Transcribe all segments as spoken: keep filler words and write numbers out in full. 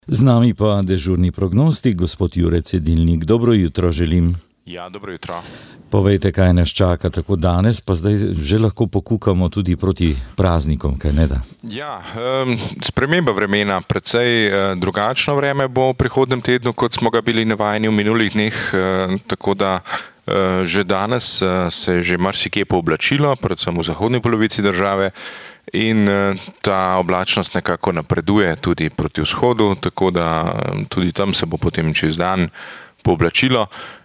Z nami pa dežurni prognostik, gospod Jure Cedilnik. Dobro jutro želim. Ja, dobro jutro. Povejte, kaj nas čaka tako danes, pa zdaj že lahko pokukamo tudi proti praznikom, kaj ne da? Ja, sprememba vremena, precej drugačno vreme bo v prihodnem tednu, kot smo ga bili navajeni v minulih dneh, tako da že danes se je že marsikje pooblačilo, predvsem v zahodni polovici države, in ta oblačnost nekako napreduje tudi proti vzhodu, tako da tudi tam se bo potem čez dan pooblačilo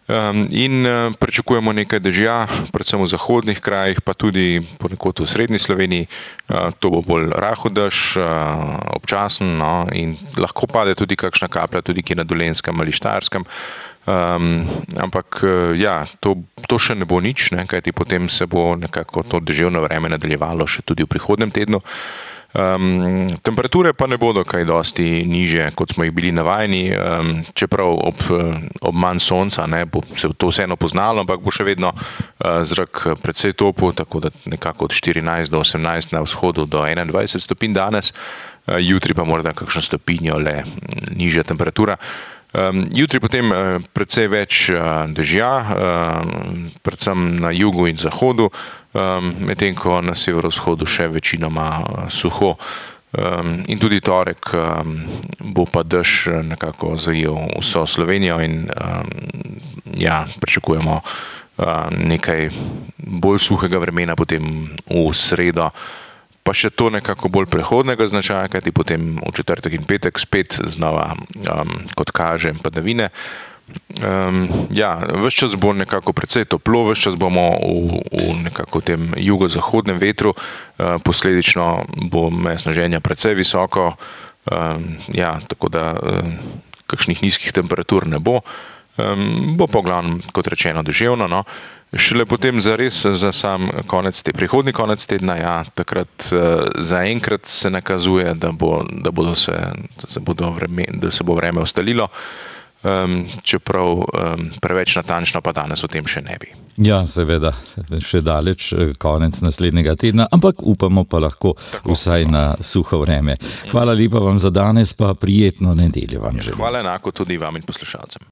in pričakujemo nekaj dežja, predvsem v zahodnih krajih, pa tudi ponekod v srednji Sloveniji. To bo bolj rahel dež, občasen, no, in lahko pade tudi kakšna kaplja, tudi kje na Dolenjskem ali Štajerskem. Um, ampak ja, to, to še ne bo nič, ne, kajti potem se bo nekako to deževno vreme nadaljevalo še tudi v prihodnem tednu. Um, temperature pa ne bodo kaj dosti niže, kot smo jih bili navajeni, um, čeprav ob, ob manj sonca ne, bo se to vseeno poznalo, ampak bo še vedno uh, zrak precej topel, tako da nekako od štirinajst do osemnajst na vzhodu do enaindvajset stopinj danes, uh, jutri pa morda kakšno stopinjo le nižja temperatura. Um, jutri potem uh, precej več uh, dežja, uh, predvsem na jugu in zahodu, um, medtem ko na severovzhodu še večinoma uh, suho. Um, in tudi torek um, bo pa dež nekako zajel vso Slovenijo in um, ja, pričakujemo uh, nekaj bolj suhega vremena potem v sredo. Pa še to nekako bolj prehodnega značaja, kajti potem v četrtek in petek spet znova, um, kot kaže, padavine. Um, ja, ves čas bo nekako precej toplo, ves čas bomo v, v nekako tem jugozahodnem vetru, uh, posledično bo meje sneženja precej visoko, um, ja, tako da um, kakšnih nizkih temperatur ne bo. Um, bo pa v glavnem, kot rečeno, deževno, no. Šele potem zares za sam konec te prihodnji konec tedna, ja, takrat uh, zaenkrat se nakazuje, da bo, da bodo se, da se bodo vreme, da se bo vreme ustalilo, um, čeprav um, preveč natančno pa danes o tem še ne bi. Ja, seveda, še daleč konec naslednjega tedna, ampak upamo pa lahko tako, vsaj tako. Na suho vreme. Hvala lepa vam za danes, pa prijetno nedeljo vam želim. Hvala enako tudi vam in poslušalcem.